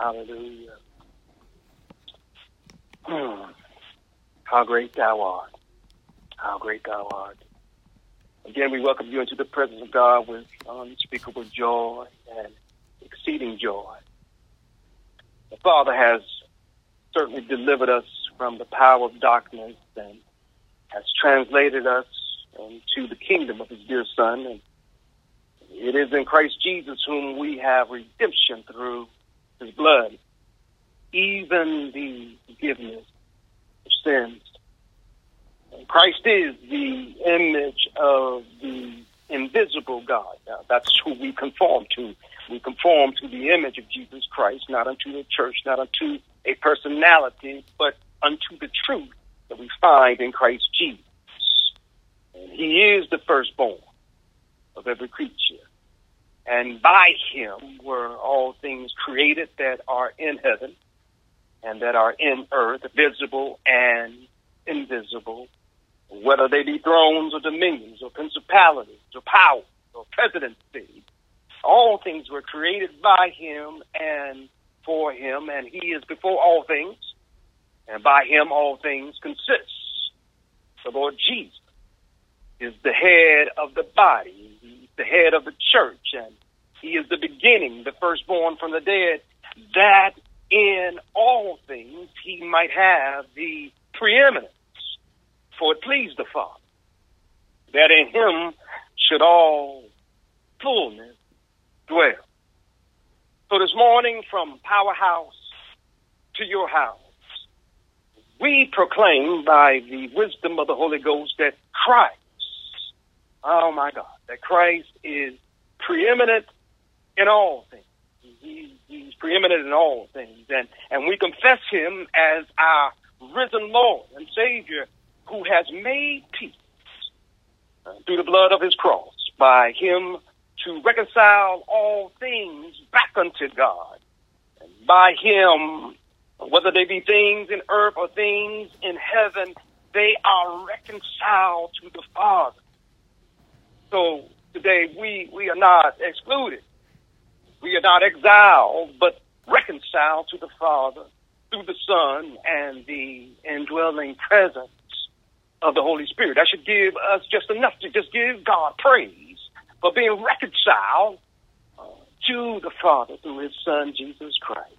Hallelujah. How great thou art. How great thou art. Again, we welcome you into the presence of God with unspeakable joy and exceeding joy. The Father has certainly delivered us from the power of darkness and has translated us into the kingdom of his dear Son. And it is in Christ Jesus whom we have redemption through his blood, even the forgiveness of sins. And Christ is the image of the invisible God. Now, that's who we conform to. We conform to the image of Jesus Christ, not unto the church, not unto a personality, but unto the truth that we find in Christ Jesus. And he is the firstborn of every creature. And by him were all things created that are in heaven and that are in earth, visible and invisible, whether they be thrones or dominions or principalities or powers or presidencies. All things were created by him and for him, and he is before all things, and by him all things consist. The Lord Jesus is the head of the body. He's the head of the church, and he is the beginning, the firstborn from the dead, that in all things he might have the preeminence. For it pleased the Father that in him should all fullness dwell. So this morning, from Powerhouse to your house, we proclaim by the wisdom of the Holy Ghost that Christ, oh my God, that Christ is preeminent in all things. He's preeminent in all things. And we confess him as our risen Lord and Savior, who has made peace through the blood of his cross, by him to reconcile all things back unto God. And by him, whether they be things in earth or things in heaven, they are reconciled to the Father. So today we are not excluded. We are not exiled, but reconciled to the Father through the Son and the indwelling presence of the Holy Spirit. That should give us just enough to just give God praise for being reconciled to the Father through his Son, Jesus Christ.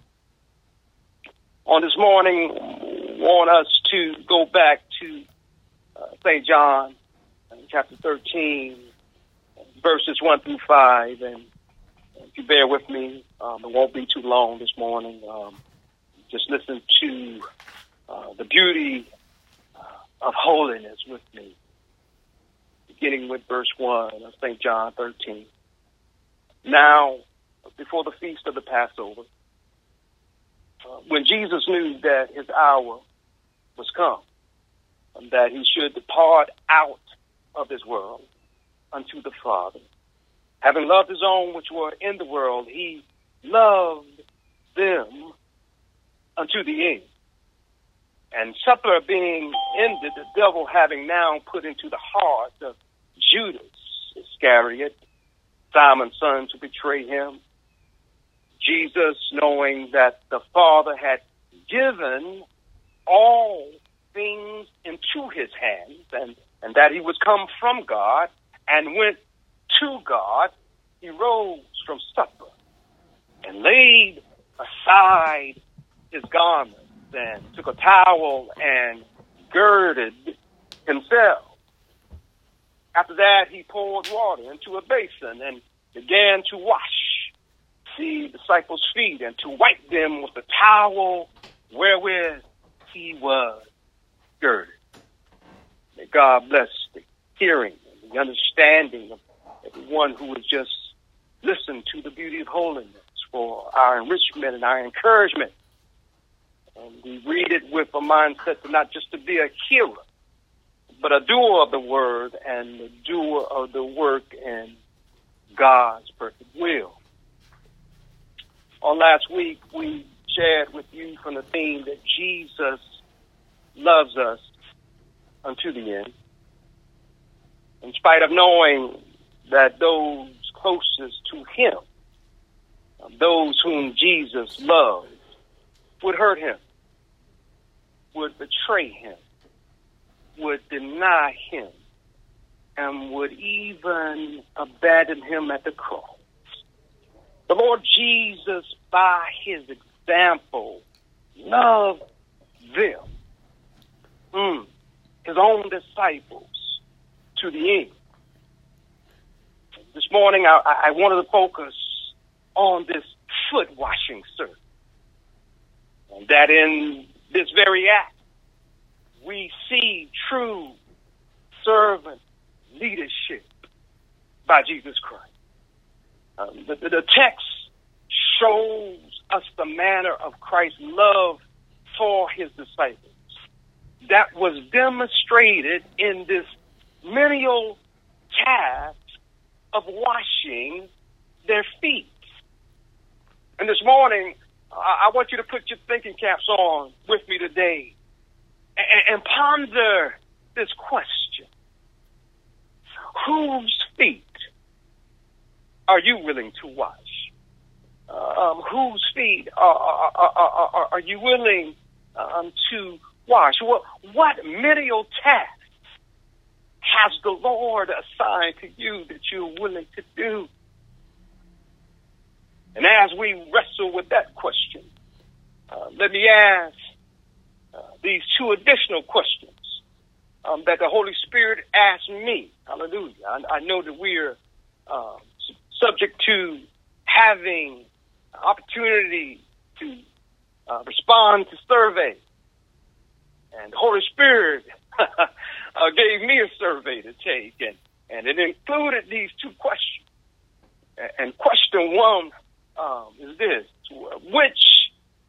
On this morning, I want us to go back to St. John, chapter 13, verses 1 through 5. And if you bear with me, it won't be too long this morning. Just listen to the beauty of holiness with me, beginning with verse 1 of St. John 13. Now, before the feast of the Passover, when Jesus knew that his hour was come, and that he should depart out of this world unto the Father, having loved his own which were in the world, he loved them unto the end. And supper being ended, the devil having now put into the heart of Judas Iscariot, Simon's son, to betray him, Jesus, knowing that the Father had given all things into his hands, and that he was come from God and went to God, he rose from supper and laid aside his garments and took a towel and girded himself. After that, he poured water into a basin and began to wash the disciples' feet and to wipe them with the towel wherewith he was girded. May God bless the hearing and the understanding of everyone who would just listen to the beauty of holiness for our enrichment and our encouragement. And we read it with a mindset to not just to be a hearer, but a doer of the word and a doer of the work in God's perfect will. On last week, we shared with you from the theme that Jesus loves us unto the end. In spite of knowing that those closest to him, those whom Jesus loved, would hurt him, would betray him, would deny him, and would even abandon him at the cross. The Lord Jesus, by his example, loved them, his own disciples, to the end. This morning, I wanted to focus on this foot washing service. And that in this very act, we see true servant leadership by Jesus Christ. The text shows us the manner of Christ's love for his disciples that was demonstrated in this menial task of washing their feet. And this morning, I want you to put your thinking caps on with me today and ponder this question. Whose feet are you willing to wash? Whose feet are you willing to wash? What menial task has the Lord assigned to you that you're willing to do? And as we wrestle with that question, let me ask these two additional questions that the Holy Spirit asked me. Hallelujah. I know that we're subject to having opportunity to respond to surveys. And the Holy Spirit gave me a survey to take, and it included these two questions. And question one is this: which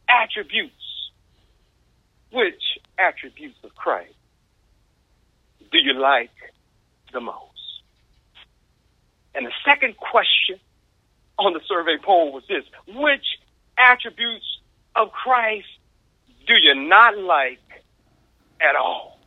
attributes of Christ do you like the most? And the second question on the survey poll was this: which attributes of Christ do you not like at all?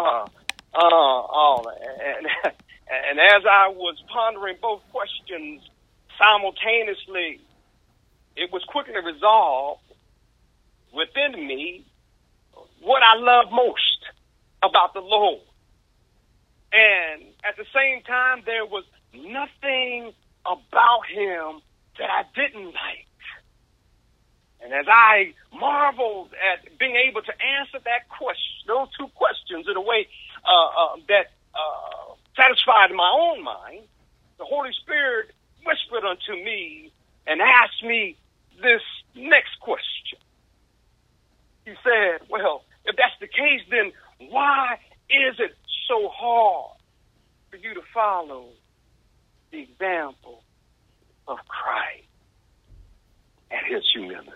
And as I was pondering both questions simultaneously, it was quickly resolved within me what I love most about the Lord. And at the same time, there was nothing about him that I didn't like. And as I marveled at being able to answer that question, those two questions in a way that satisfied my own mind, the Holy Spirit whispered unto me and asked me this next question. He said, well, if that's the case, then why is it so hard for you to follow the example of Christ and his humility?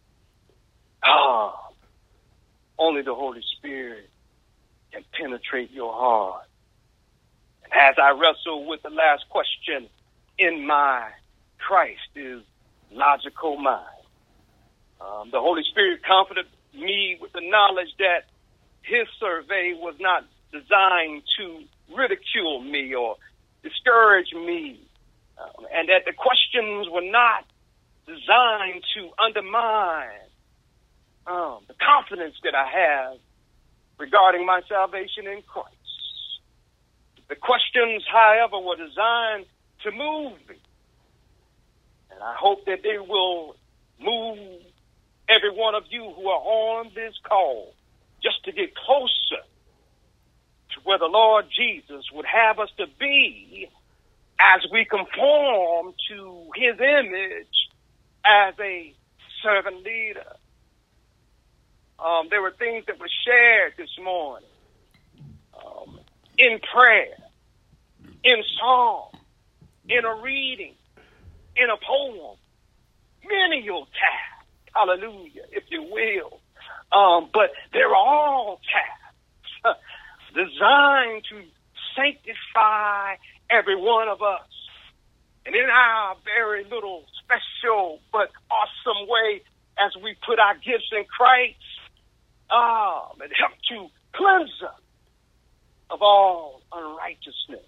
Only the Holy Spirit can penetrate your heart. And as I wrestle with the last question in my Christ is logical mind, the Holy Spirit comforted me with the knowledge that his survey was not designed to ridicule me or discourage me, and that the questions were not designed to undermine the confidence that I have regarding my salvation in Christ. The questions, however, were designed to move me, and I hope that they will move every one of you who are on this call just to get closer to where the Lord Jesus would have us to be as we conform to his image as a servant leader. There were things that were shared this morning in prayer, in song, in a reading, in a poem, menial tasks, hallelujah, if you will. But they're all tasks designed to sanctify every one of us. And in our very little special but awesome way, as we put our gifts in Christ, it helps to cleanse us of all unrighteousness.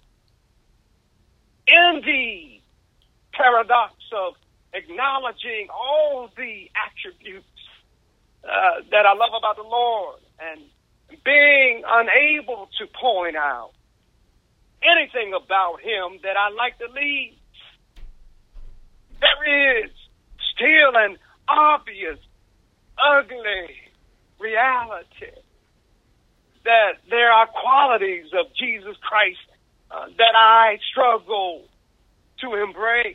In the paradox of acknowledging all the attributes that I love about the Lord, and being unable to point out anything about him that I like to leave, there is still an obvious, ugly reality that there are qualities of Jesus Christ that I struggle to embrace.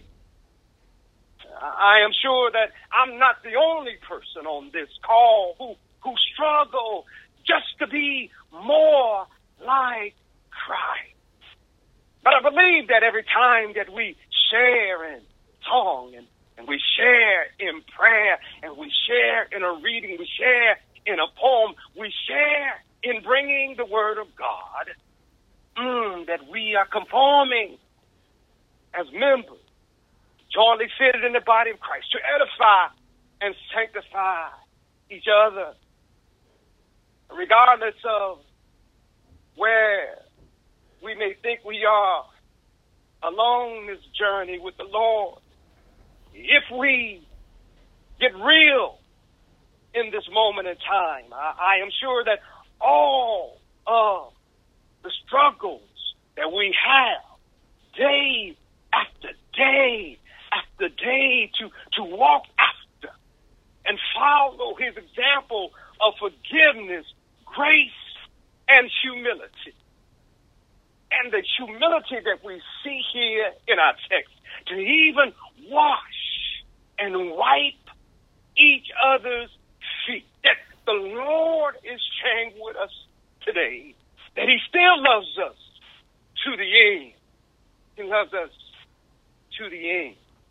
I am sure that I'm not the only person on this call who struggle just to be more like Christ. But I believe that every time that we share in song and we share in prayer and we share in a reading, we share in a poem, we share in bringing the word of God, that we are conforming as members, jointly fitted in the body of Christ, to edify and sanctify each other, regardless of where we may think we are along this journey with the Lord. If we get real in this moment in time, I am sure that all of the struggles that we have day after day after day to walk after and follow his example of forgiveness, grace, and humility. And the humility that we see here in our text, to even wash and wipe each other's feet. That the Lord is sharing with us today that he still loves us to the end. He loves us to the end.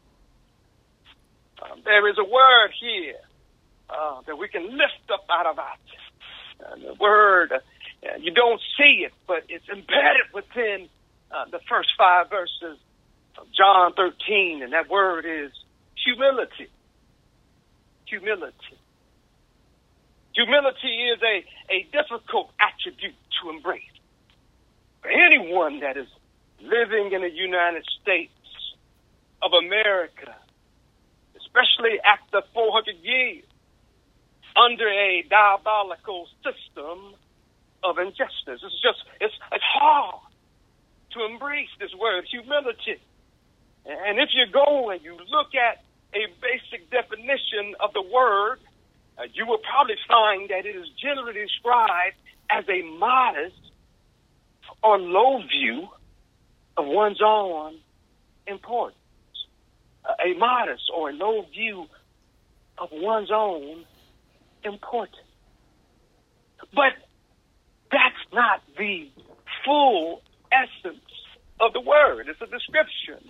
There is a word here that we can lift up out of our text. The word, you don't see it, but it's embedded within the first 5 verses of John 13, and that word is humility. Humility. Humility is a difficult attribute to embrace. For anyone that is living in the United States of America, especially after 400 years, under a diabolical system of injustice. It's hard to embrace this word, humility. And if you go and you look at a basic definition of the word, you will probably find that it is generally described as a modest or low view of one's own importance. A modest or a low view of one's own importance. But that's not the full essence of the word. It's a description.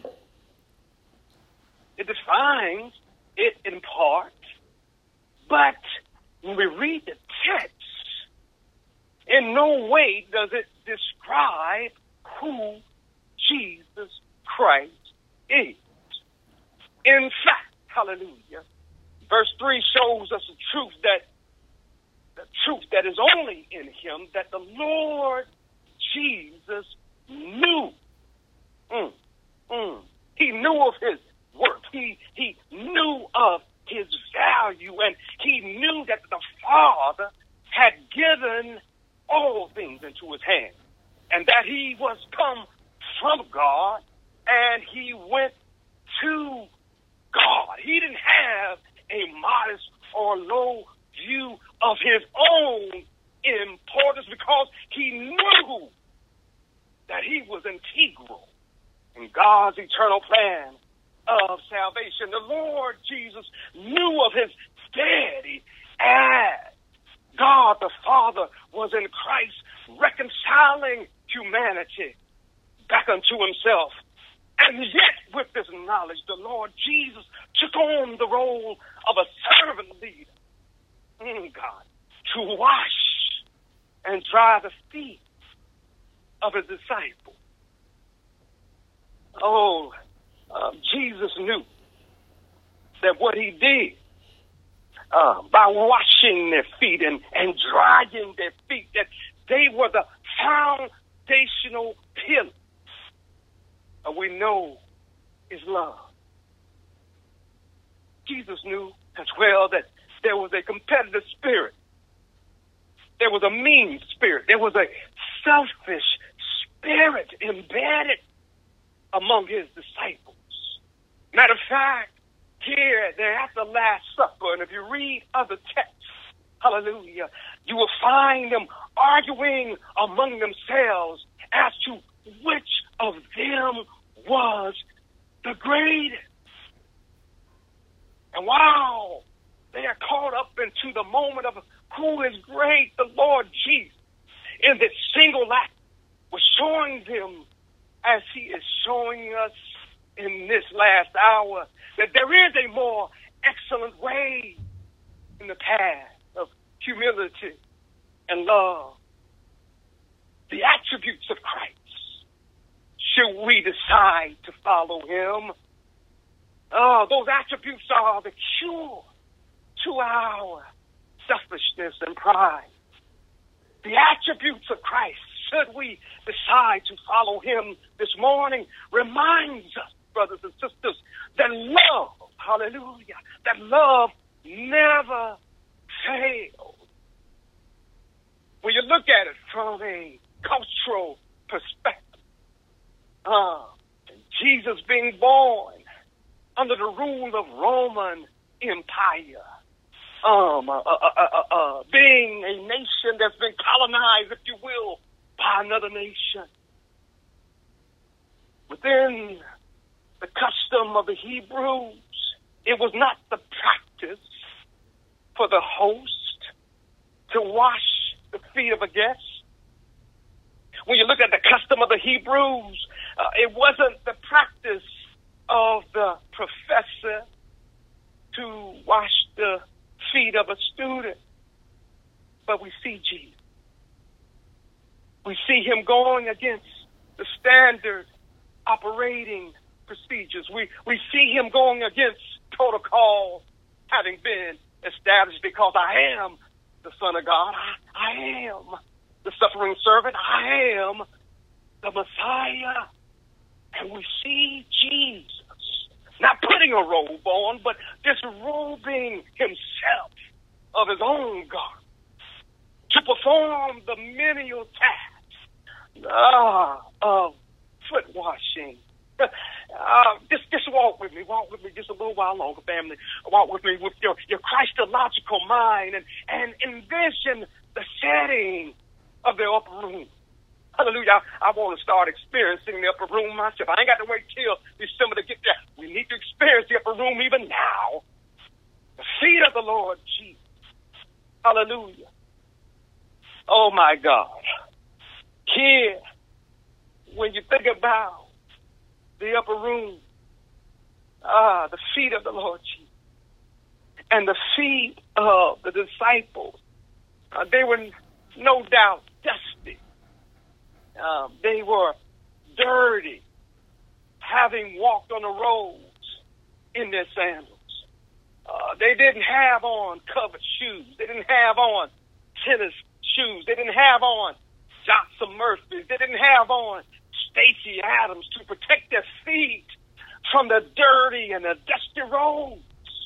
It defines it in part, but when we read the text, in no way does it describe who Jesus Christ is. In fact, hallelujah, verse 3 shows us the truth that is only in him, that the Lord Jesus knew. He knew of his worth. He knew of his value, and he knew that the Father had given all things into his hand, and that he was come from God, and he went to God. He didn't have a modest or low view of his own importance, because he knew that he was integral in God's eternal plan of salvation. The Lord Jesus knew of his deity as God the Father was in Christ reconciling humanity back unto himself. And yet, with this knowledge, the Lord Jesus took on the role of a servant leader, God, to wash and dry the feet of his disciples. Jesus knew that what he did by washing their feet and drying their feet, that they were the foundational pillars we know is love. Jesus knew as well that There was a competitive spirit. There was a mean spirit. There was a selfish spirit embedded among his disciples. Matter of fact, here they're at the Last Supper, and if you read other texts, hallelujah, you will find them arguing among themselves as to which of them was the greatest. And wow, they are caught up into the moment of who is great. The Lord Jesus, in this single act, was showing them, as he is showing us in this last hour, that there is a more excellent way in the path of humility and love. The attributes of Christ, should we decide to follow him, those attributes are the cure to our selfishness and pride. The attributes of Christ, should we decide to follow him this morning, reminds us, brothers and sisters, that love, hallelujah, that love never fails. When you look at it from a cultural perspective, Jesus being born under the rule of Roman Empire, being a nation that's been colonized, if you will, by another nation. Within the custom of the Hebrews, it was not the practice for the host to wash the feet of a guest. When you look at the custom of the Hebrews, it wasn't the practice of the professor to wash the feet of a student. But we see Jesus. We see him going against the standard operating procedures. We see him going against protocol having been established, because I am the Son of God. I am the suffering servant. I am the Messiah. And we see Jesus not putting a robe on, but disrobing himself of his own garment to perform the menial task of foot washing. Just walk with me just a little while longer, family. Walk with me with your Christological mind and envision the setting of the upper room. Hallelujah. I want to start experiencing the upper room myself. I ain't got to wait till December to get there. We need to experience the upper room even now. The feet of the Lord Jesus. Hallelujah. Oh, my God. Here, when you think about the upper room, the feet of the Lord Jesus and the feet of the disciples, they were no doubt dusty. They were dirty, having walked on the roads in their sandals. They didn't have on covered shoes. They didn't have on tennis shoes. They didn't have on Johnson Murphys. They didn't have on Stacy Adams to protect their feet from the dirty and the dusty roads.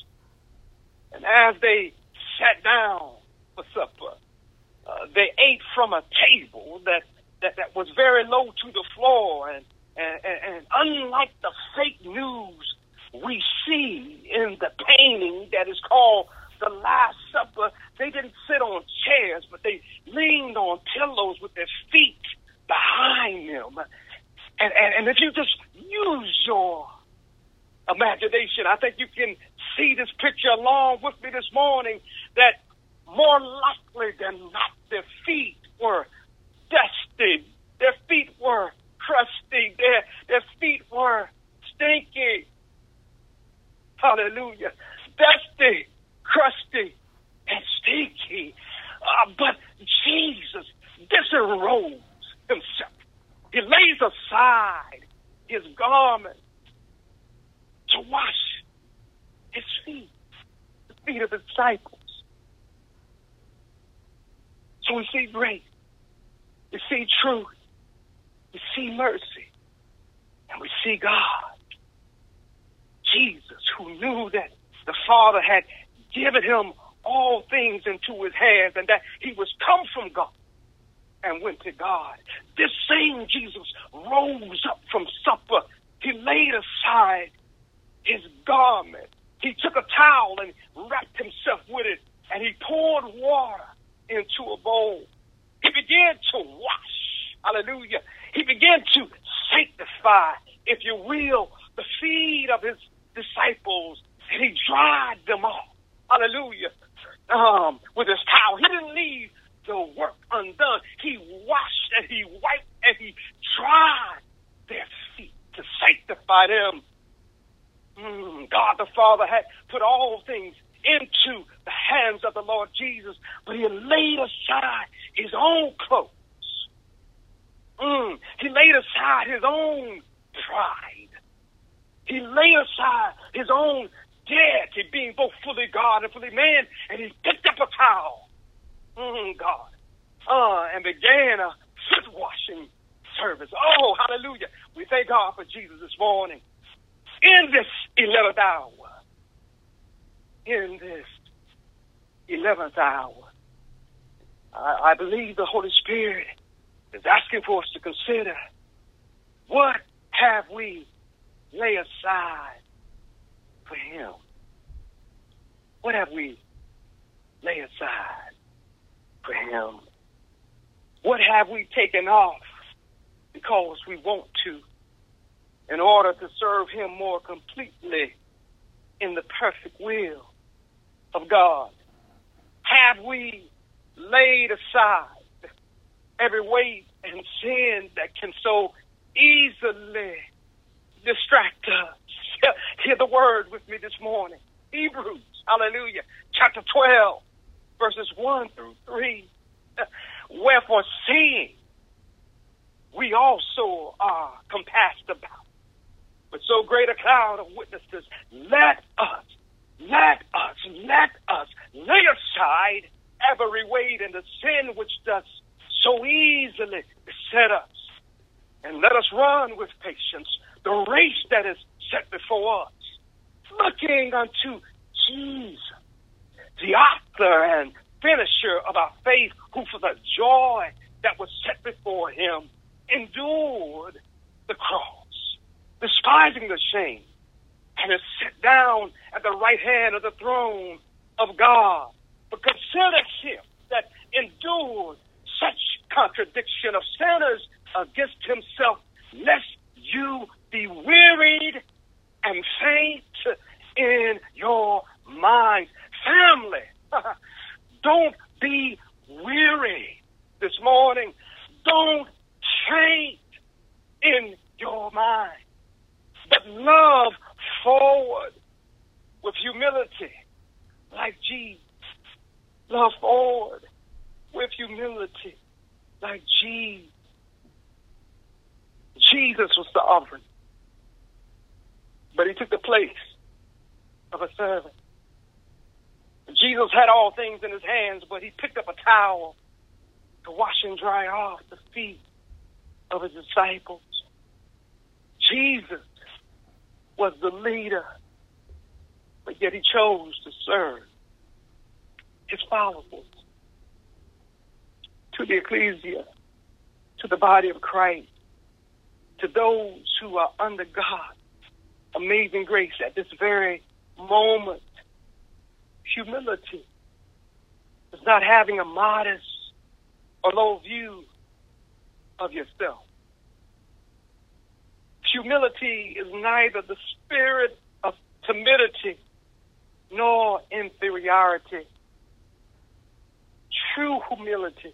And as they sat down for supper, they ate from a table that was very low to the floor, and unlike the fake news we see in the painting that is called The Last Supper, they didn't sit on chairs, but they leaned on pillows with their feet behind them. And if you just use your imagination, I think you can see this picture along with me this morning, that more likely than not, their feet were dusty. Their feet were crusty. Their feet were stinky. Hallelujah. Dusty, crusty, and stinky. But Jesus disrobes himself. He lays aside his garment to wash his feet, the feet of the disciples. So we see grace, we see truth, we see mercy, and we see God. Jesus, who knew that the Father had given him all things into his hands and that he was come from God and went to God. This same Jesus rose up from supper. He laid aside his garment. He took a towel and wrapped himself with it, and he poured water into a bowl. He began to wash. Hallelujah. He began to sanctify, if you will, the feet of his disciples, and he dried them off. Hallelujah. With his towel. He didn't leave the work undone. He washed and he wiped and he dried their feet to sanctify them. God the Father had put all things into the hands of the Lord Jesus, but he laid aside his own clothes. He laid aside his own pride. He laid aside his own deity, being both fully God and fully man, and he picked up a towel, and began a foot washing service. Oh, hallelujah. We thank God for Jesus this morning. In this 11th hour, I believe the Holy Spirit is asking for us to consider, what have we laid aside for him? What have we laid aside for him? What have we taken off because we want to, in order to serve him more completely in the perfect will of God? Have we laid aside every weight and sin that can so easily distract us? Hear the word with me this morning. Hebrews, hallelujah, chapter 12, verses 1 through 3. Wherefore, seeing we also are compassed about with so great a cloud of witnesses, let us lay aside every weight and the sin which does so easily beset us, and let us run with patience the race that is set before us, looking unto Jesus, the author and finisher of our faith, who for the joy that was set before him endured the cross, despising the shame, and is set down at the right hand of the throne of God. But consider him that endured such contradiction of sinners against himself, lest you be wearied and faint in your minds. Family, don't be weary this morning. Don't faint in your mind, but love forward with humility like Jesus. Love forward with humility like Jesus. Jesus was the offering, but he took the place of a servant. Jesus had all things in his hands, but he picked up a towel to wash and dry off the feet of his disciples. Jesus was the leader, but yet he chose to serve his followers. To the ecclesia, to the body of Christ, to those who are under God's amazing grace at this very moment, humility is not having a modest or low view of yourself. Humility is neither the spirit of timidity nor inferiority. True humility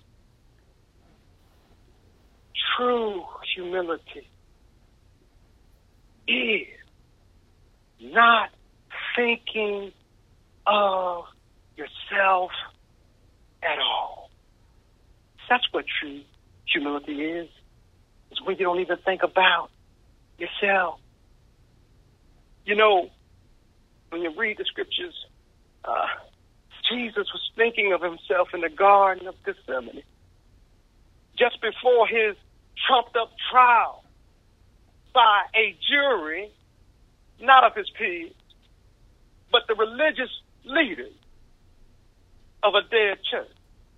is not thinking of yourself at all. That's what true humility is. It's when you don't even think about yourself. You know, when you read the scriptures, Jesus was thinking of himself in the Garden of Gethsemane just before his trumped-up trial by a jury, not of his peers, but the religious leaders. of a dead church.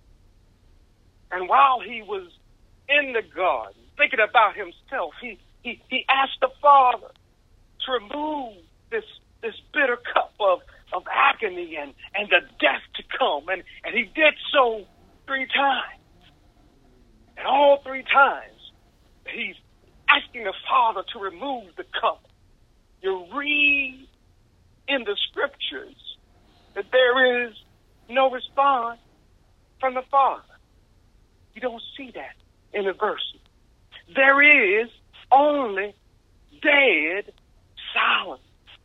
And while he was in the garden, thinking about himself, he asked the Father to remove this bitter cup of agony and the death to come. And he did so 3 times. And all 3 times, he's asking the Father to remove the cup. You read in the scriptures that there is no response from the Father. You don't see that in the verses. There is only dead silence.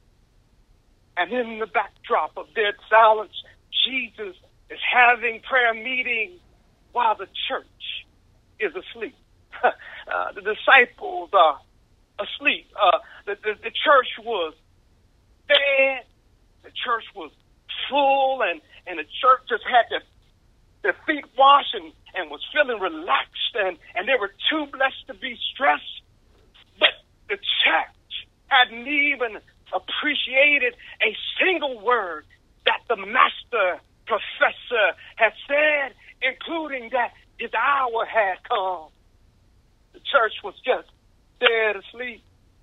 And in the backdrop of dead silence, Jesus is having prayer meeting while the church is asleep. The disciples are asleep. The church was fed. The church was full, and the church just had their feet washed and was feeling relaxed, and they were too blessed to be stressed. But the church hadn't even appreciated a single word that the master professor had said, including that his hour had come. The church was just dead asleep.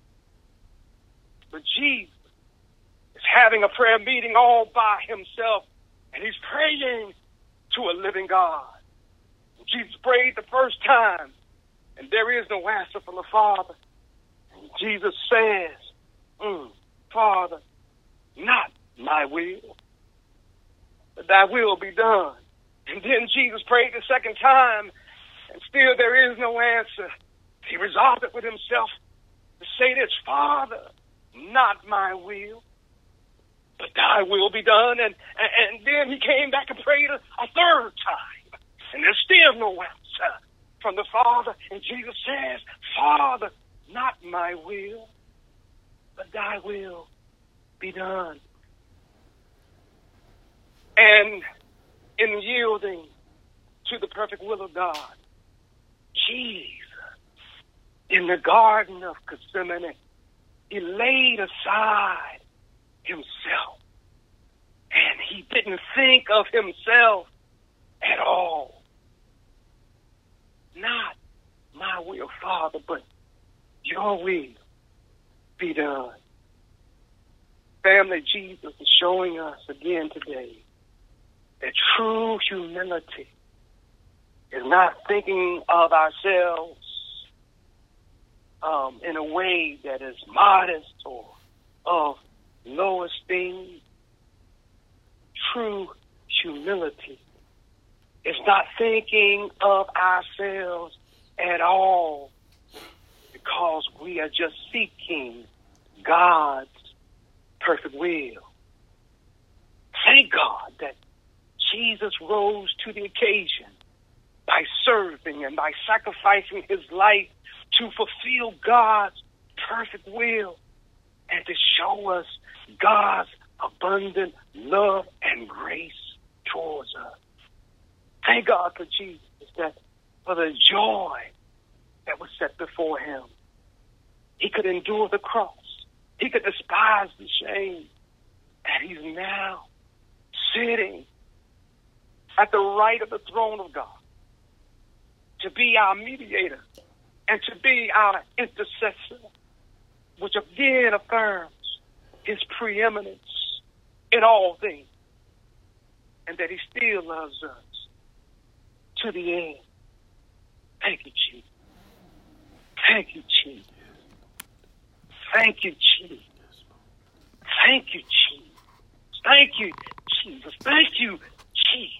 But Jesus is having a prayer meeting all by himself, and he's praying to a living God. Jesus prayed the first time, and there is no answer from the Father. And Jesus says, Father, not my will, but thy will be done. And then Jesus prayed the second time, and still there is no answer. He resolved it with himself to say this, Father, not my will, but thy will be done. And then he came back and prayed a third time, and there's still no answer from the Father. And Jesus says, Father, not my will, but thy will be done. And in yielding to the perfect will of God, Jesus, in the Garden of Gethsemane, he laid aside himself, and he didn't think of himself at all. Not my will, Father, but your will be done. Family, Jesus is showing us again today that true humility is not thinking of ourselves in a way that is modest or of low esteem. True humility is not thinking of ourselves at all, because we are just seeking God's perfect will. Thank God that Jesus rose to the occasion by serving and by sacrificing his life to fulfill God's perfect will and to show us God's abundant love and grace towards us. Thank God for Jesus, that for the joy that was set before him, he could endure the cross. He could despise the shame. And he's now sitting at the right of the throne of God to be our mediator and to be our intercessor, which again affirms his preeminence in all things, and that he still loves us to the end. Thank you, Jesus. Thank you, Jesus. Thank you, Jesus. Thank you, Jesus. Thank you, Jesus. Thank you, Jesus.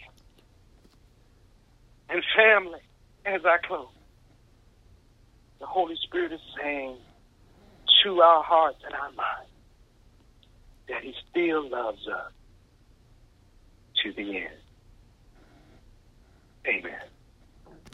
And family, as I close, the Holy Spirit is saying to our hearts and our minds that he still loves us to the end. Amen.